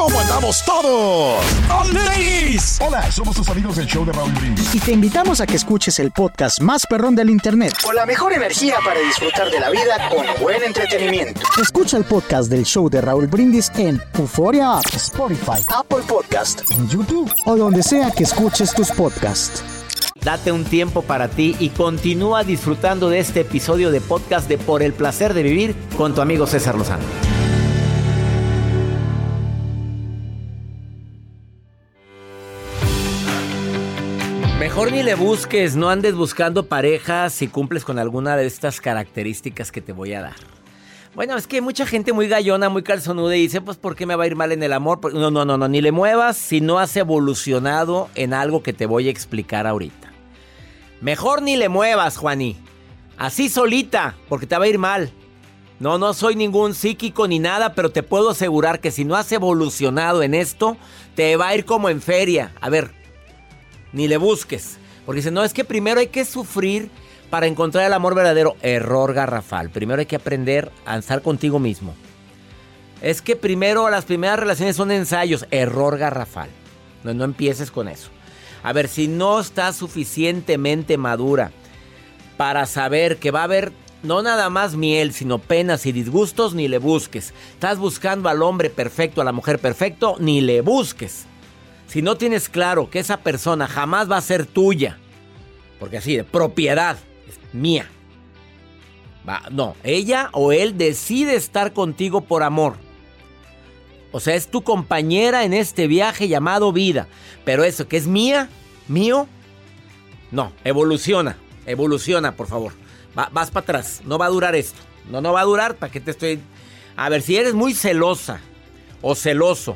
¿Cómo andamos todos? ¡Ladies! Hola, somos tus amigos del show de Raúl Brindis. Y te invitamos a que escuches el podcast más perrón del internet. Con la mejor energía para disfrutar de la vida con buen entretenimiento. Escucha el podcast del show de Raúl Brindis en Euforia App, Spotify, Apple Podcast, en YouTube o donde sea que escuches tus podcasts. Date un tiempo para ti y continúa disfrutando de este episodio de podcast de Por el Placer de Vivir con tu amigo César Lozano. Mejor ni le busques, no andes buscando pareja si cumples con alguna de estas características que te voy a dar. Bueno, es que hay mucha gente muy gallona, muy calzonuda y dice, pues, ¿por qué me va a ir mal en el amor? No, ni le muevas si no has evolucionado en algo que te voy a explicar ahorita. Mejor ni le muevas, Juaní. Así solita, porque te va a ir mal. No soy ningún psíquico ni nada, pero te puedo asegurar que si no has evolucionado en esto, te va a ir como en feria. A ver, ni le busques. Porque dicen, no, es que primero hay que sufrir para encontrar el amor verdadero. Error garrafal. Primero hay que aprender a estar contigo mismo. Es que primero las primeras relaciones son ensayos. Error garrafal. No empieces con eso. A ver, si no estás suficientemente madura para saber que va a haber no nada más miel, sino penas y disgustos, ni le busques. Estás buscando al hombre perfecto, a la mujer perfecto, ni le busques. Si no tienes claro que esa persona jamás va a ser tuya, porque así, de propiedad, es mía. No, ella o él decide estar contigo por amor. O sea, es tu compañera en este viaje llamado vida. Pero eso que es mía, mío, no, evoluciona, por favor. Vas para atrás, no va a durar esto. No va a durar, ¿para qué te estoy...? A ver, si eres muy celosa o celoso,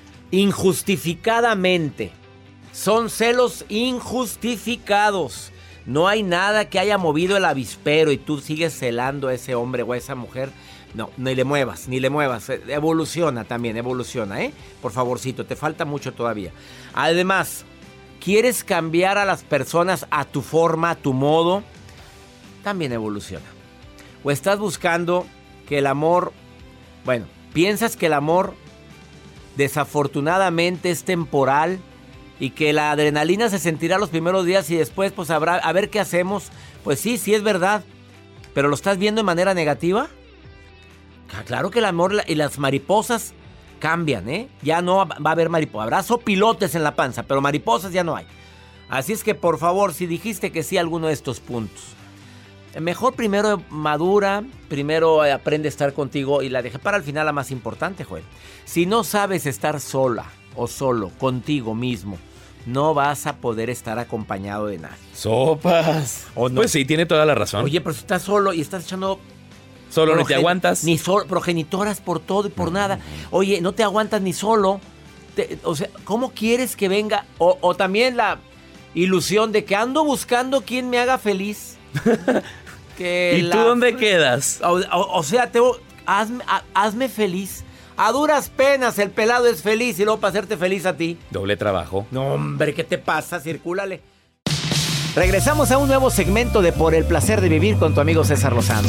injustificadamente, son celos injustificados. No hay nada que haya movido el avispero y tú sigues celando a ese hombre o a esa mujer. No, ni le muevas. Evoluciona también, ¿eh? Por favorcito, te falta mucho todavía. Además, ¿quieres cambiar a las personas a tu forma, a tu modo? También evoluciona. O estás buscando que el amor... Bueno, piensas que el amor desafortunadamente es temporal y que la adrenalina se sentirá los primeros días y después pues a ver qué hacemos. Pues sí es verdad. ¿Pero lo estás viendo de manera negativa? Claro que el amor y las mariposas cambian, ¿eh? Ya no va a haber mariposas. Habrá sopilotes en la panza, pero mariposas ya no hay. Así es que, por favor, si dijiste que sí a alguno de estos puntos, mejor primero madura, primero aprende a estar contigo y la dejé para al final la más importante, Joel. Si no sabes estar sola o solo contigo mismo, no vas a poder estar acompañado de nadie. Sopas. ¿O no? Pues sí, tiene toda la razón. Oye, pero si estás solo y estás echando... Solo no te aguantas. Ni progenitoras por todo y por nada. Oye, no te aguantas ni solo. O sea, ¿cómo quieres que venga? O también la ilusión de que ando buscando quien me haga feliz. ¿Y tú dónde quedas? O sea, hazme feliz. A duras penas el pelado es feliz y luego para hacerte feliz a ti. Doble trabajo. No, hombre, ¿qué te pasa? Circúlale. Regresamos a un nuevo segmento de Por el Placer de Vivir con tu amigo César Lozano.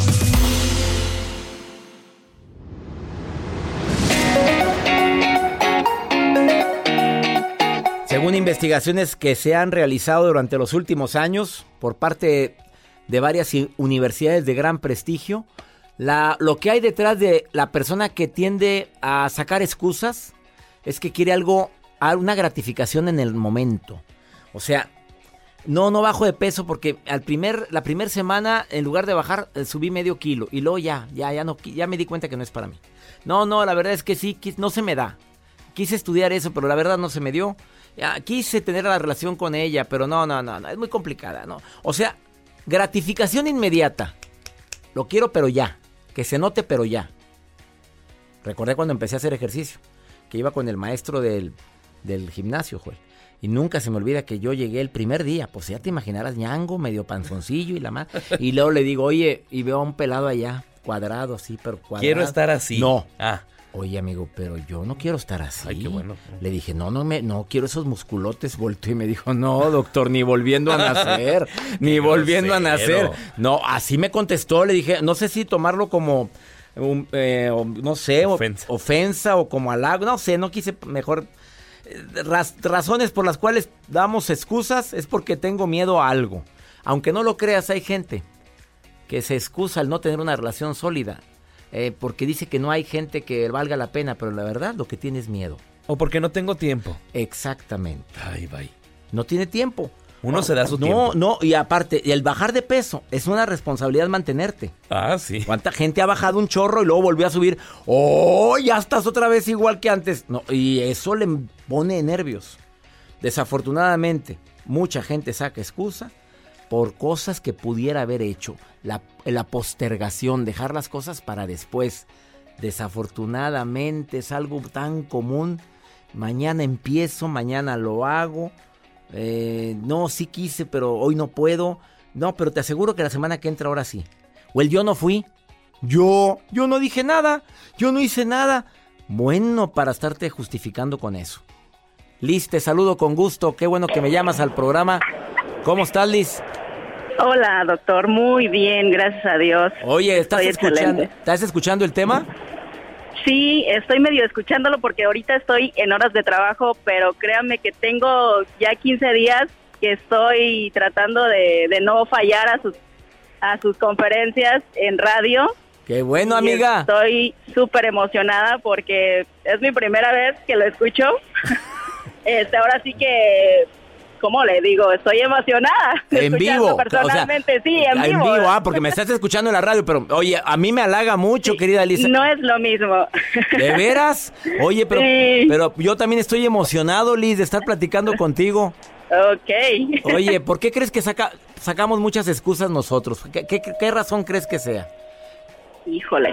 Según investigaciones que se han realizado durante los últimos años por parte de varias universidades de gran prestigio, lo que hay detrás de la persona que tiende a sacar excusas es que quiere una gratificación en el momento. O sea, no bajo de peso porque la primera semana, en lugar de bajar, subí medio kilo y luego ya me di cuenta que no es para mí. No, la verdad es que sí, no se me da. Quise estudiar eso, pero la verdad no se me dio. Quise tener la relación con ella, pero no, es muy complicada, ¿no? O sea, gratificación inmediata. Lo quiero, pero ya. Que se note, pero ya. Recordé cuando empecé a hacer ejercicio, que iba con el maestro del gimnasio, Joel. Y nunca se me olvida que yo llegué el primer día. Pues ya te imaginarás, ñango, medio panzoncillo y la más. Y luego le digo, oye, y veo a un pelado allá, cuadrado, así, pero cuadrado. Quiero estar así. No. Oye, amigo, pero yo no quiero estar así. Ay, qué bueno. Le dije, no quiero esos musculotes. Volteó y me dijo, no, doctor, ni volviendo a nacer. Ni volviendo a nacer. No, así me contestó. Le dije, no sé si tomarlo como no sé, ofensa o como halago, no sé, no quise mejor. Razones por las cuales damos excusas es porque tengo miedo a algo. Aunque no lo creas, hay gente que se excusa al no tener una relación sólida, porque dice que no hay gente que valga la pena, pero la verdad lo que tiene es miedo. O porque no tengo tiempo. Exactamente. Ay, bye. No tiene tiempo. Uno se da su tiempo. No, y aparte, el bajar de peso es una responsabilidad mantenerte. Ah, sí. ¿Cuánta gente ha bajado un chorro y luego volvió a subir? ¡Oh, ya estás otra vez igual que antes! No, y eso le pone nervios. Desafortunadamente, mucha gente saca excusa por cosas que pudiera haber hecho. La postergación, dejar las cosas para después. Desafortunadamente es algo tan común. Mañana empiezo, mañana lo hago. No, sí quise, pero hoy no puedo. No, pero te aseguro que la semana que entra ahora sí. O el yo no fui. Yo no dije nada. Yo no hice nada. Bueno, para estarte justificando con eso. Liz, te saludo con gusto. Qué bueno que me llamas al programa. ¿Cómo estás, Liz? Hola, doctor. Muy bien, gracias a Dios. Oye, ¿estás escuchando el tema? Sí, estoy medio escuchándolo porque ahorita estoy en horas de trabajo, pero créanme que tengo ya 15 días que estoy tratando de no fallar a sus conferencias en radio. ¡Qué bueno, amiga! Estoy súper emocionada porque es mi primera vez que lo escucho. Ahora sí que... ¿Cómo le digo? Estoy emocionada. En vivo. Personalmente, sí, en vivo. En vivo, porque me estás escuchando en la radio, pero oye, a mí me halaga mucho, sí, querida Lisa. No es lo mismo. ¿De veras? Oye, pero yo también estoy emocionado, Liz, de estar platicando contigo. Ok. Oye, ¿por qué crees que sacamos muchas excusas nosotros? ¿Qué razón crees que sea? Híjole,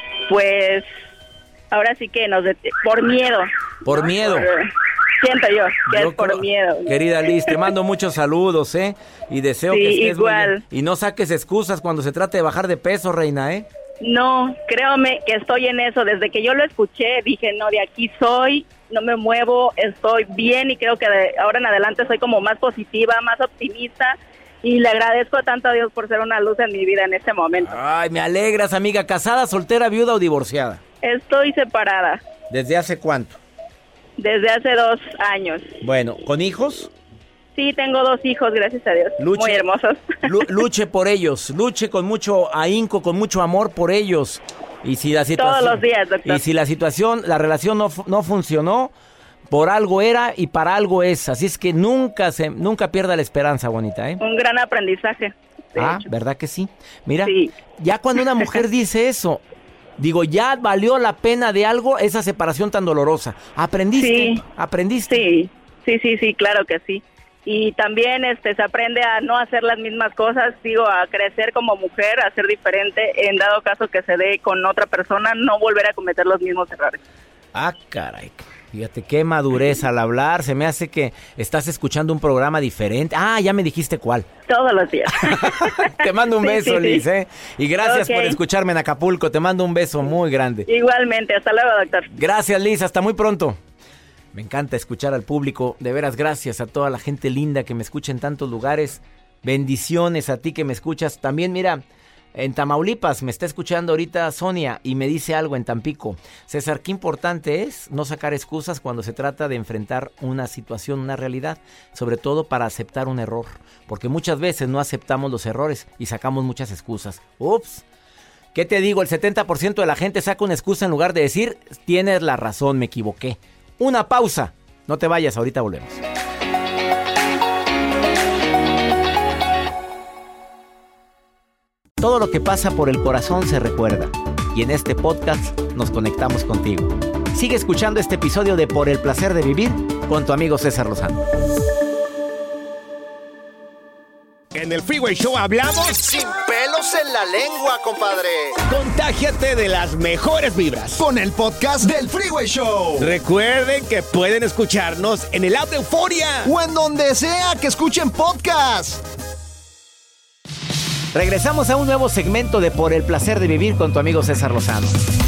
pues ahora sí que por miedo. Por miedo. Siento yo que es por miedo. Querida Liz, te mando muchos saludos, y deseo que estés igual. Muy bien. Y no saques excusas cuando se trate de bajar de peso, reina, No, créame que estoy en eso. Desde que yo lo escuché, dije, no, de aquí soy, no me muevo, estoy bien y creo que de ahora en adelante soy como más positiva, más optimista. Y le agradezco tanto a Dios por ser una luz en mi vida en este momento. Ay, me alegras, amiga. ¿Casada, soltera, viuda o divorciada? Estoy separada. ¿Desde hace cuánto? Desde hace 2 años. Bueno, ¿con hijos? Sí, tengo 2 hijos, gracias a Dios. Muy hermosos. Luche por ellos, luche con mucho ahínco, con mucho amor por ellos. Y si la situación, todos los días, doctor. Y si la relación no funcionó, por algo era y para algo es. Así es que nunca pierda la esperanza, bonita, Un gran aprendizaje. ¿Verdad que sí? Mira, sí. Ya cuando una mujer dice eso, digo, ya valió la pena de algo esa separación tan dolorosa. ¿Aprendiste? Sí. ¿Aprendiste? Sí, claro que sí. Y también se aprende a no hacer las mismas cosas, a crecer como mujer, a ser diferente, en dado caso que se dé con otra persona, no volver a cometer los mismos errores. Ah, caray. Fíjate qué madurez al hablar. Se me hace que estás escuchando un programa diferente. Ah, ya me dijiste cuál. Todos los días. Te mando un beso, Liz, Y gracias por escucharme en Acapulco. Te mando un beso muy grande. Igualmente. Hasta luego, doctor. Gracias, Liz. Hasta muy pronto. Me encanta escuchar al público. De veras, gracias a toda la gente linda que me escucha en tantos lugares. Bendiciones a ti que me escuchas. También, mira... En Tamaulipas me está escuchando ahorita Sonia y me dice algo en Tampico. César, qué importante es no sacar excusas cuando se trata de enfrentar una situación, una realidad, sobre todo para aceptar un error, porque muchas veces no aceptamos los errores y sacamos muchas excusas. Ups, ¿qué te digo? El 70% de la gente saca una excusa en lugar de decir, tienes la razón, me equivoqué. Una pausa, no te vayas, ahorita volvemos. Todo lo que pasa por el corazón se recuerda. Y en este podcast nos conectamos contigo. Sigue escuchando este episodio de Por el Placer de Vivir con tu amigo César Lozano. En el Freeway Show hablamos sin pelos en la lengua, compadre. Contágiate de las mejores vibras con el podcast del Freeway Show. Recuerden que pueden escucharnos en el app de Euforia o en donde sea que escuchen podcast. Regresamos a un nuevo segmento de Por el Placer de Vivir con tu amigo César Lozano.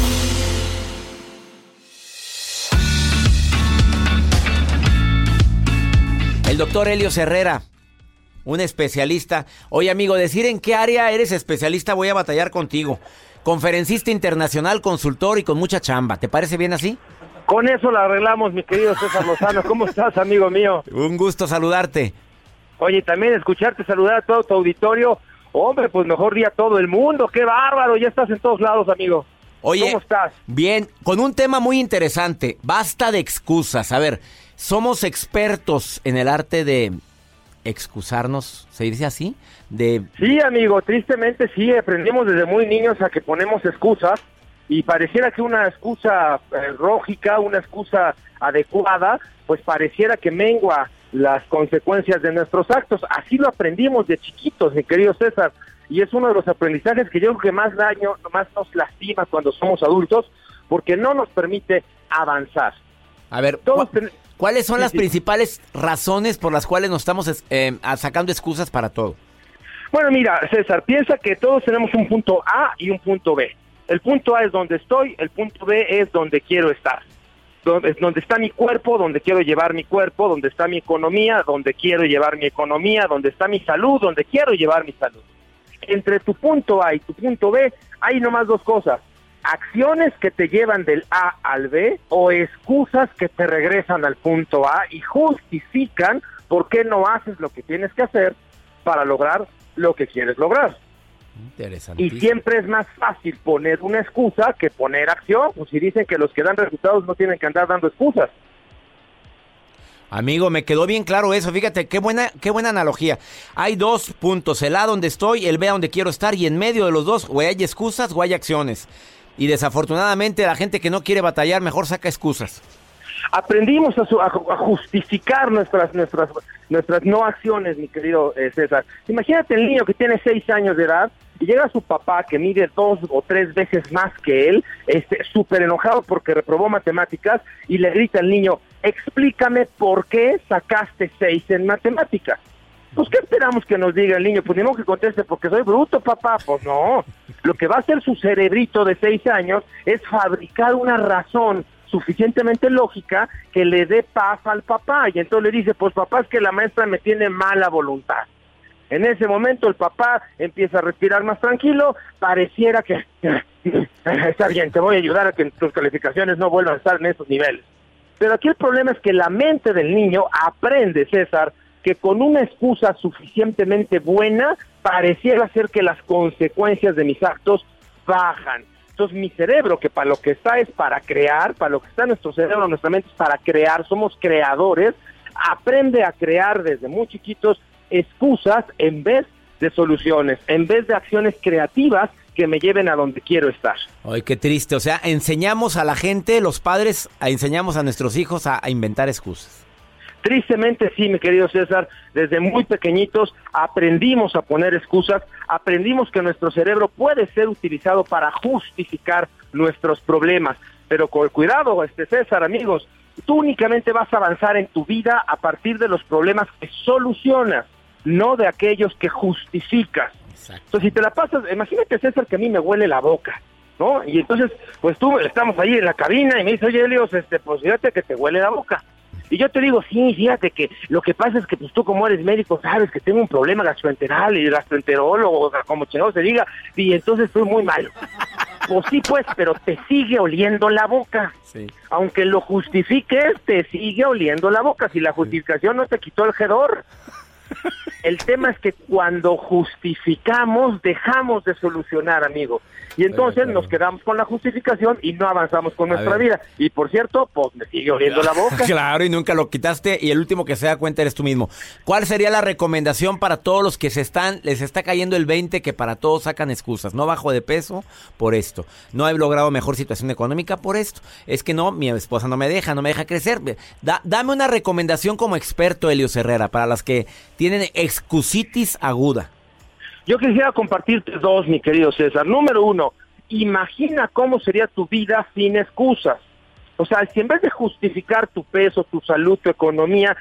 El doctor Helios Herrera, un especialista. Oye, amigo, decir en qué área eres especialista voy a batallar contigo. conferencista internacional, consultor y con mucha chamba. ¿Te parece bien así? Con eso la arreglamos, mi querido César Lozano. ¿Cómo estás, amigo mío? Un gusto saludarte. Oye, también escucharte, saludar a todo tu auditorio. Hombre, pues mejor día a todo el mundo. ¡Qué bárbaro! Ya estás en todos lados, amigo. Oye, ¿cómo estás? Bien, con un tema muy interesante. Basta de excusas. A ver, somos expertos en el arte de excusarnos, ¿se dice así? Sí, amigo, tristemente sí, aprendimos desde muy niños a que ponemos excusas y pareciera que una excusa lógica, una excusa adecuada, pues pareciera que mengua las consecuencias de nuestros actos. Así lo aprendimos de chiquitos, mi querido César, y es uno de los aprendizajes que yo creo que más nos lastima cuando somos adultos, porque no nos permite avanzar. A ver, ¿cuáles son las principales razones por las cuales nos estamos sacando excusas para todo? Bueno, mira, César, piensa que todos tenemos un punto A y un punto B. El punto A es donde estoy, el punto B es donde quiero estar. Donde está mi cuerpo, donde quiero llevar mi cuerpo, donde está mi economía, donde quiero llevar mi economía, donde está mi salud, donde quiero llevar mi salud. Entre tu punto A y tu punto B hay nomás dos cosas: acciones que te llevan del A al B o excusas que te regresan al punto A y justifican por qué no haces lo que tienes que hacer para lograr lo que quieres lograr. Y siempre es más fácil poner una excusa que poner acción. Pues si dicen que los que dan resultados no tienen que andar dando excusas. Amigo, me quedó bien claro eso. Fíjate, qué buena analogía. Hay dos puntos, el A donde estoy, el B donde quiero estar, y en medio de los dos o hay excusas o hay acciones. Y desafortunadamente la gente que no quiere batallar mejor saca excusas. Aprendimos a justificar nuestras no acciones, mi querido César. Imagínate el niño que tiene 6 años de edad y llega su papá que mide 2 o 3 veces más que él, súper enojado porque reprobó matemáticas, y le grita al niño: explícame por qué sacaste 6 en matemáticas. Pues, ¿qué esperamos que nos diga el niño? Pues ni modo que conteste: porque soy bruto, papá. Pues no, lo que va a hacer su cerebrito de 6 años es fabricar una razón suficientemente lógica que le dé paz al papá, y entonces le dice: pues papá, es que la maestra me tiene mala voluntad. En ese momento el papá empieza a respirar más tranquilo, pareciera que está bien, te voy a ayudar a que tus calificaciones no vuelvan a estar en esos niveles. Pero aquí el problema es que la mente del niño aprende, César, que con una excusa suficientemente buena pareciera ser que las consecuencias de mis actos bajan. Entonces mi cerebro, que para lo que está es para crear, para lo que está nuestro cerebro, nuestra mente es para crear, somos creadores, aprende a crear desde muy chiquitos excusas en vez de soluciones, en vez de acciones creativas que me lleven a donde quiero estar. Ay, qué triste. O sea, enseñamos a la gente, los padres, enseñamos a nuestros hijos a inventar excusas. Tristemente sí, mi querido César, desde muy pequeñitos aprendimos a poner excusas, aprendimos que nuestro cerebro puede ser utilizado para justificar nuestros problemas, pero con cuidado, César, amigos, tú únicamente vas a avanzar en tu vida a partir de los problemas que solucionas, no de aquellos que justificas. Exacto. Entonces, si te la pasas, imagínate, César, que a mí me huele la boca, ¿no? Y entonces, pues tú, estamos ahí en la cabina y me dices: oye, Elios, pues fíjate que te huele la boca. Y yo te digo: sí, fíjate que lo que pasa es que pues tú, como eres médico, sabes que tengo un problema gastroenteral y gastroenterólogo, como chingado se diga, y entonces estoy muy malo. Pues sí, pues, pero te sigue oliendo la boca. Sí. Aunque lo justifiques, te sigue oliendo la boca. Si la justificación no te quitó el hedor. El tema es que cuando justificamos, dejamos de solucionar, amigo. Y entonces nos quedamos con la justificación y no avanzamos con nuestra vida. Y por cierto, pues me sigue oliendo la boca. Claro, y nunca lo quitaste, y el último que se da cuenta eres tú mismo. ¿Cuál sería la recomendación para todos los que les está cayendo el 20, que para todos sacan excusas? No bajo de peso por esto, no he logrado mejor situación económica por esto, es que no, mi esposa no me deja crecer. Dame una recomendación como experto, Elios Herrera, para las que tienen excusitis aguda. Yo quisiera compartirte dos, mi querido César. Número 1, imagina cómo sería tu vida sin excusas. O sea, si en vez de justificar tu peso, tu salud, tu economía,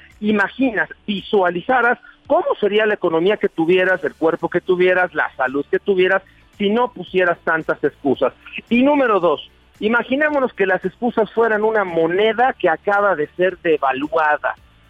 visualizaras cómo sería la economía que tuvieras, el cuerpo que tuvieras, la salud que tuvieras, si no pusieras tantas excusas. Y número 2, imaginémonos que las excusas fueran una moneda que acaba de ser devaluada.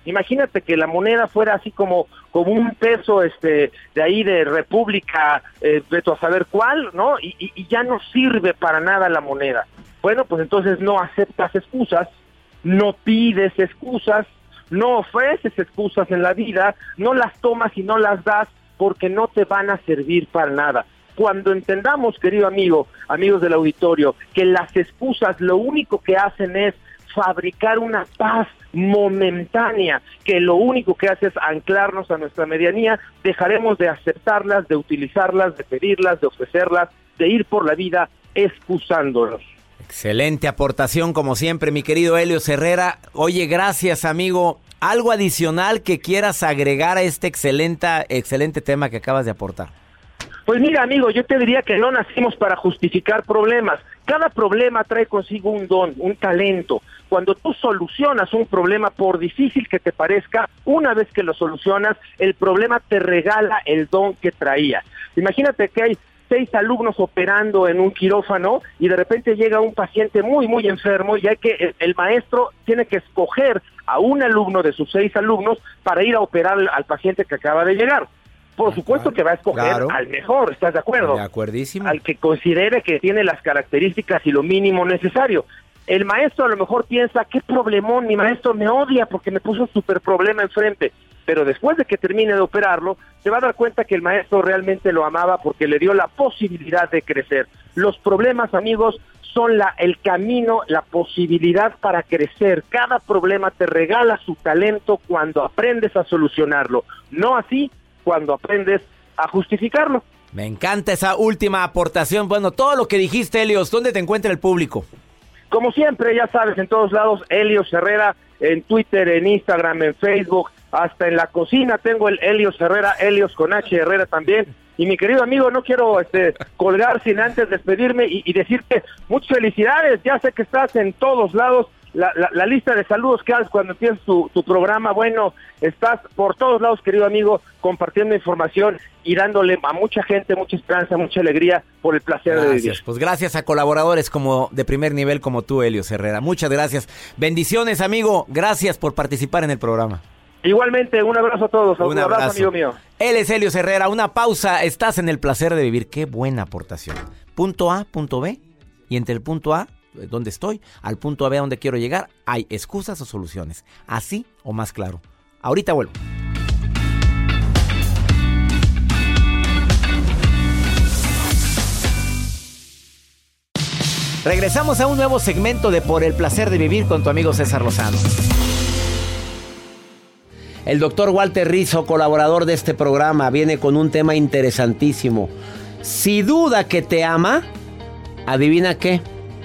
Imagínate que la moneda fuera así como un peso de ahí de República, veto a saber cuál, ¿no? Y ya no sirve para nada la moneda. Bueno, pues entonces no aceptas excusas, no pides excusas, no ofreces excusas en la vida, no las tomas y no las das porque no te van a servir para nada. Cuando entendamos, querido amigo, amigos del auditorio, que las excusas lo único que hacen es fabricar una paz momentánea, que lo único que hace es anclarnos a nuestra medianía, dejaremos de aceptarlas, de utilizarlas, de pedirlas, de ofrecerlas, de ir por la vida excusándonos. Excelente aportación como siempre, mi querido Helios Herrera. Oye, gracias, amigo. ¿Algo adicional que quieras agregar a este excelente tema que acabas de aportar? Pues mira, amigo, yo te diría que no nacimos para justificar problemas. Cada problema trae consigo un don, un talento. Cuando tú solucionas un problema, por difícil que te parezca, una vez que lo solucionas, el problema te regala el don que traía. Imagínate que hay 6 alumnos operando en un quirófano y de repente llega un paciente muy, muy enfermo y hay que el maestro tiene que escoger a un alumno de sus 6 alumnos para ir a operar al paciente que acaba de llegar. Por supuesto que va a escoger al mejor, ¿estás de acuerdo? De acuerdísimo. Al que considere que tiene las características y lo mínimo necesario. El maestro a lo mejor piensa, qué problemón, mi maestro me odia porque me puso un súper problema enfrente. Pero después de que termine de operarlo, se va a dar cuenta que el maestro realmente lo amaba porque le dio la posibilidad de crecer. Los problemas, amigos, son el camino, la posibilidad para crecer. Cada problema te regala su talento cuando aprendes a solucionarlo. No así cuando aprendes a justificarlo. Me encanta esa última aportación. Bueno, todo lo que dijiste, Helios, ¿dónde te encuentra el público? Como siempre, ya sabes, en todos lados, Helios Herrera, en Twitter, en Instagram, en Facebook, hasta en la cocina tengo el Helios Herrera, Helios con H Herrera también. Y mi querido amigo, no quiero colgar sin antes despedirme y decirte muchas felicidades. Ya sé que estás en todos lados. La lista de saludos que haces cuando empiezas tu programa, bueno, estás por todos lados, querido amigo, compartiendo información y dándole a mucha gente mucha esperanza, mucha alegría por el placer de vivir. Pues gracias a colaboradores como de primer nivel como tú, Helios Herrera. Muchas gracias. Bendiciones, amigo. Gracias por participar en el programa. Igualmente, un abrazo a todos. Un abrazo, amigo mío. Él es Helios Herrera. Una pausa. Estás en el placer de vivir. Qué buena aportación. Punto A, punto B. Y entre el punto A, donde estoy, al punto B donde quiero llegar, hay excusas o soluciones. Así o más claro. Ahorita vuelvo. Regresamos a un nuevo segmento de Por el placer de vivir con tu amigo César Lozano. El doctor Walter Rizzo, colaborador de este programa, viene con un tema interesantísimo. Si duda que te ama, ¿adivina qué?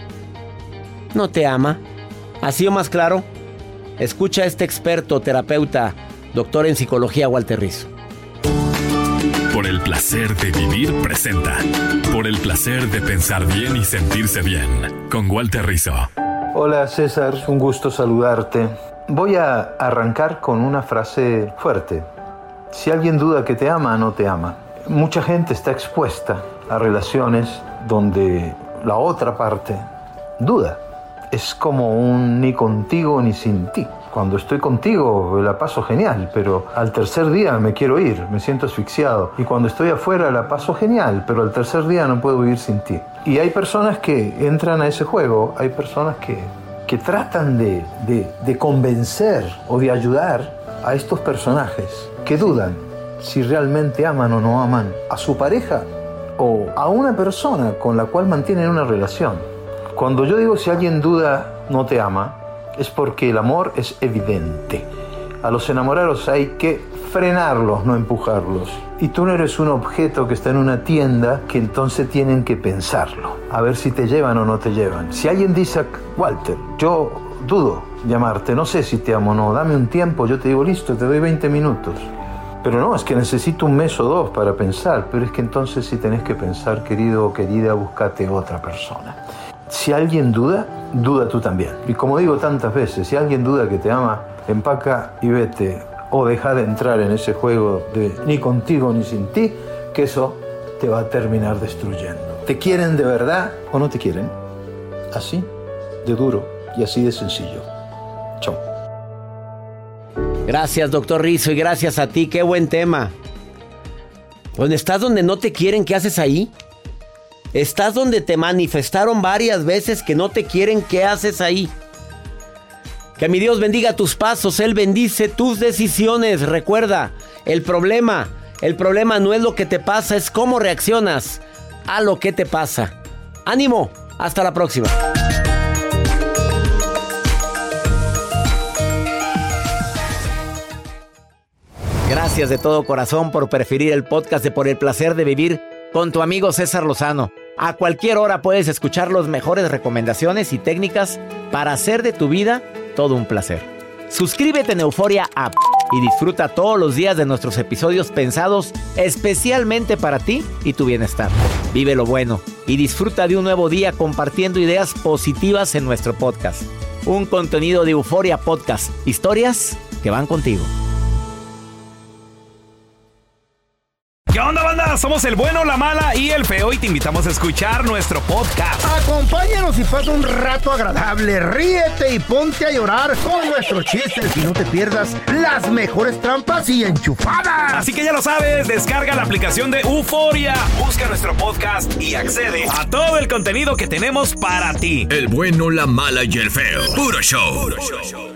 No te ama. Así o más claro, escucha a este experto, terapeuta, doctor en psicología, Walter Rizzo. Por el placer de vivir presenta. Por el placer de pensar bien y sentirse bien. Con Walter Rizzo. Hola César, un gusto saludarte. Voy a arrancar con una frase fuerte. Si alguien duda que te ama, no te ama. Mucha gente está expuesta a relaciones donde la otra parte duda. Es como un ni contigo ni sin ti. Cuando estoy contigo la paso genial, pero al tercer día me quiero ir, me siento asfixiado. Y cuando estoy afuera la paso genial, pero al tercer día no puedo vivir sin ti. Y hay personas que entran a ese juego, hay personas que tratan de convencer o de ayudar a estos personajes que dudan si realmente aman o no aman a su pareja o a una persona con la cual mantienen una relación. Cuando yo digo si alguien duda no te ama, es porque el amor es evidente. A los enamorados hay que frenarlos, no empujarlos. Y tú no eres un objeto que está en una tienda que entonces tienen que pensarlo, a ver si te llevan o no te llevan. Si alguien dice, Walter, yo dudo llamarte, no sé si te amo o no, dame un tiempo, yo te digo, listo, te doy 20 minutos. Pero no, es que necesito un mes o dos para pensar. Pero es que entonces si tenés que pensar, querido o querida, búscate otra persona. Si alguien duda, duda tú también. Y como digo tantas veces, si alguien duda que te ama, empaca y vete. O deja de entrar en ese juego de ni contigo ni sin ti, que eso te va a terminar destruyendo. ¿Te quieren de verdad o no te quieren? Así de duro y así de sencillo. Chao. Gracias, doctor Rizzo, y gracias a ti. Qué buen tema. Donde estás donde no te quieren, ¿qué haces ahí? Estás donde te manifestaron varias veces que no te quieren, ¿qué haces ahí? Que mi Dios bendiga tus pasos, Él bendice tus decisiones. Recuerda, el problema no es lo que te pasa, es cómo reaccionas a lo que te pasa. ¡Ánimo! Hasta la próxima. Gracias de todo corazón por preferir el podcast de Por el Placer de Vivir con tu amigo César Lozano. A cualquier hora puedes escuchar las mejores recomendaciones y técnicas para hacer de tu vida todo un placer. Suscríbete en Euforia App y disfruta todos los días de nuestros episodios pensados especialmente para ti y tu bienestar. Vive lo bueno y disfruta de un nuevo día compartiendo ideas positivas en nuestro podcast. Un contenido de Euforia Podcast. Historias que van contigo. ¿Qué onda, banda? Somos el bueno, la mala y el feo y te invitamos a escuchar nuestro podcast. Acompáñanos y pasa un rato agradable. Ríete y ponte a llorar con nuestros chistes y no te pierdas las mejores trampas y enchufadas. Así que ya lo sabes, descarga la aplicación de Euforia, busca nuestro podcast y accede a todo el contenido que tenemos para ti. El bueno, la mala y el feo. Puro show. Puro show.